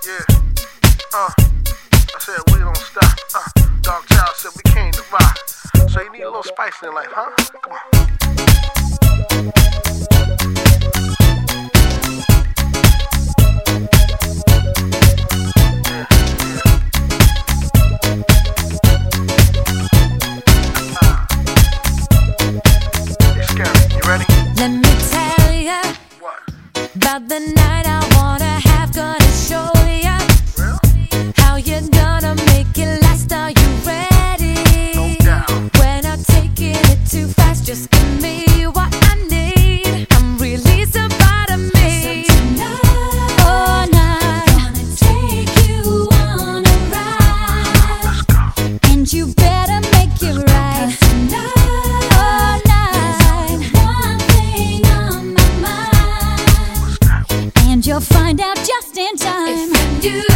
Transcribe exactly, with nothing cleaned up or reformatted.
Yeah, uh, I said we don't stop. Uh, Dog Child said we came to rock. So you need a little spice in life, huh? Come on. Let me tell ya about the night I wanna have. Gonna show ya how you're gonna make it last. Are you ready? No doubt. When I'm taking it too fast, just give me what I need. I'm releasing part of me. So tonight, all night, gonna take you on a ride, and you better make it right. 'Cause tonight, you'll find out just in time. If you